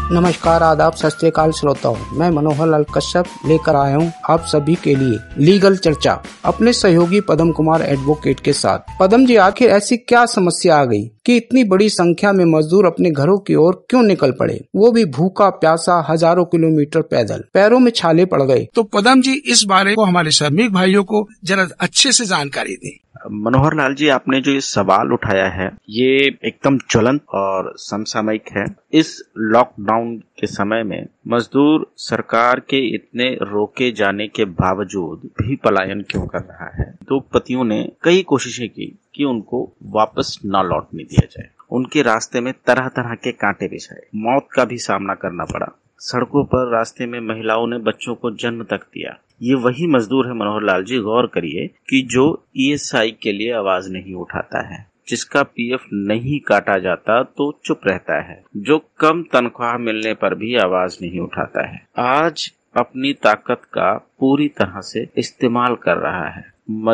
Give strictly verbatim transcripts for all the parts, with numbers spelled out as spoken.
नमस्कार, आदाब, सत श्री अकाल श्रोताओं। मैं मनोहर लाल कश्यप लेकर आया हूँ आप सभी के लिए लीगल चर्चा अपने सहयोगी पदम कुमार एडवोकेट के साथ। पदम जी, आखिर ऐसी क्या समस्या आ गई कि इतनी बड़ी संख्या में मजदूर अपने घरों की ओर क्यों निकल पड़े, वो भी भूखा प्यासा हजारों किलोमीटर पैदल, पैरों में छाले पड़ गए? तो पदम जी, इस बारे को हमारे श्रमिक भाइयों को जरा अच्छे से जानकारी दें। मनोहर लाल जी, आपने जो ये सवाल उठाया है ये एकदम ज्वलंत और समसामयिक है। इस लॉकडाउन के समय में मजदूर सरकार के इतने रोके जाने के बावजूद भी पलायन क्यों कर रहा है? उद्योगपतियों ने कई कोशिशें की कि उनको वापस न लौटने दिया जाए। उनके रास्ते में तरह तरह के कांटे बिछाए, मौत का भी सामना करना पड़ा। सड़कों पर रास्ते में महिलाओं ने बच्चों को जन्म तक दिया। ये वही मजदूर है मनोहर लाल जी, गौर करिए, कि जो ई एस आई के लिए आवाज नहीं उठाता है, जिसका पी एफ नहीं काटा जाता तो चुप रहता है, जो कम तनख्वाह मिलने पर भी आवाज नहीं उठाता है, आज अपनी ताकत का पूरी तरह से इस्तेमाल कर रहा है।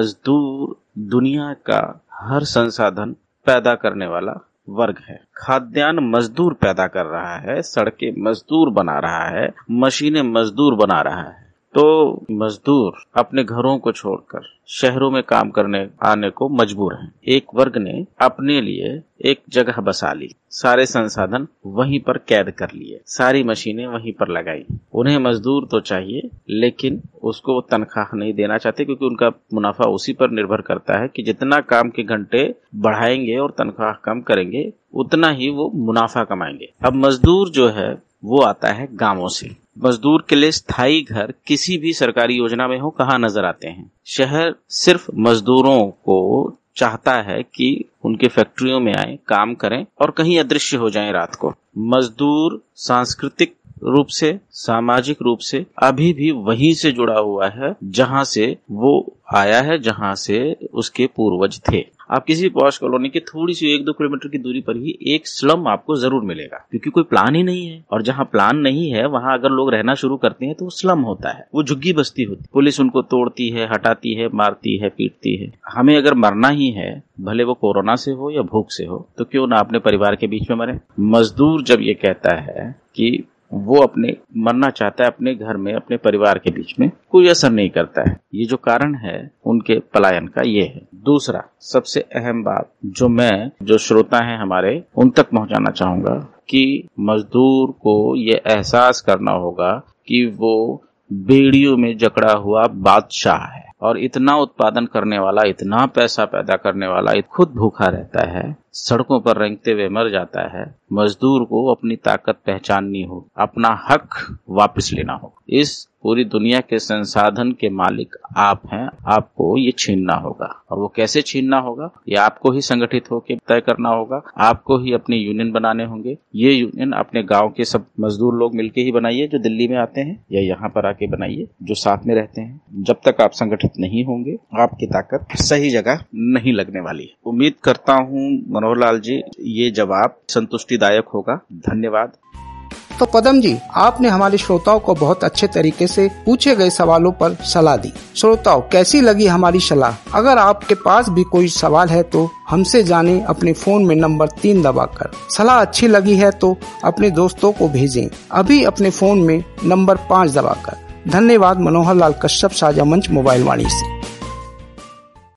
मजदूर दुनिया का हर संसाधन पैदा करने वाला वर्ग है। खाद्यान्न मजदूर पैदा कर रहा है, सड़कें मजदूर बना रहा है, मशीनें मजदूर बना रहा है। तो मजदूर अपने घरों को छोड़कर शहरों में काम करने आने को मजबूर हैं। एक वर्ग ने अपने लिए एक जगह बसा ली, सारे संसाधन वहीं पर कैद कर लिए, सारी मशीनें वहीं पर लगाई। उन्हें मजदूर तो चाहिए, लेकिन उसको तनख्वाह नहीं देना चाहते, क्योंकि उनका मुनाफा उसी पर निर्भर करता है कि जितना काम के घंटे बढ़ाएंगे और तनख्वाह कम करेंगे उतना ही वो मुनाफा कमाएंगे। अब मजदूर जो है वो आता है गांवों से। मजदूर के लिए स्थायी घर किसी भी सरकारी योजना में हो कहाँ नजर आते हैं? शहर सिर्फ मजदूरों को चाहता है कि उनके फैक्ट्रियों में आए, काम करें और कहीं अदृश्य हो जाएं रात को। मजदूर सांस्कृतिक रूप से, सामाजिक रूप से अभी भी वहीं से जुड़ा हुआ है जहां से वो आया है, जहां से उसके पूर्वज थे। आप किसी पॉश कॉलोनी के थोड़ी सी एक दो किलोमीटर की दूरी पर ही एक स्लम आपको जरूर मिलेगा, क्योंकि कोई प्लान ही नहीं है। और जहां प्लान नहीं है वहां अगर लोग रहना शुरू करते हैं तो वो स्लम होता है, वो झुग्गी बस्ती होती है। पुलिस उनको तोड़ती है, हटाती है, मारती है, पीटती है। हमें अगर मरना ही है, भले वो कोरोना से हो या भूख से हो, तो क्यों ना अपने परिवार के बीच में मरे। मजदूर जब ये कहता है कि वो अपने मरना चाहता है अपने घर में, अपने परिवार के बीच में, कोई असर नहीं करता है। ये जो कारण है उनके पलायन का ये है। दूसरा सबसे अहम बात जो मैं जो श्रोता हैं हमारे उन तक पहुंचाना चाहूंगा कि मजदूर को ये एहसास करना होगा कि वो बेड़ियों में जकड़ा हुआ बादशाह है और इतना उत्पादन करने वाला, इतना पैसा पैदा करने वाला खुद भूखा रहता है, सड़कों पर रेंगते हुए मर जाता है। मजदूर को अपनी ताकत पहचाननी हो, अपना हक वापस लेना हो। इस पूरी दुनिया के संसाधन के मालिक आप हैं, आपको ये छीनना होगा। और वो कैसे छीनना होगा, ये आपको ही संगठित होकर तय करना होगा। आपको ही अपने यूनियन बनाने होंगे। ये यूनियन अपने गांव के सब मजदूर लोग मिलके ही बनाइए, जो दिल्ली में आते हैं, या यहाँ पर आके बनाइए, जो साथ में रहते हैं। जब तक आप संगठित नहीं होंगे, आपकी ताकत सही जगह नहीं लगने वाली है। उम्मीद करता हूँ मनोहर लाल जी ये जवाब संतुष्टिदायक होगा। धन्यवाद। तो पदम जी, आपने हमारे श्रोताओं को बहुत अच्छे तरीके से पूछे गए सवालों पर सलाह दी। श्रोताओं, कैसी लगी हमारी सलाह? अगर आपके पास भी कोई सवाल है तो हमसे जाने अपने फोन में नंबर तीन दबाकर। सलाह अच्छी लगी है तो अपने दोस्तों को भेजें, अभी अपने फोन में नंबर पाँच दबाकर। धन्यवाद। मनोहर लाल कश्यप, साझा मंच, मोबाइल वाणी से।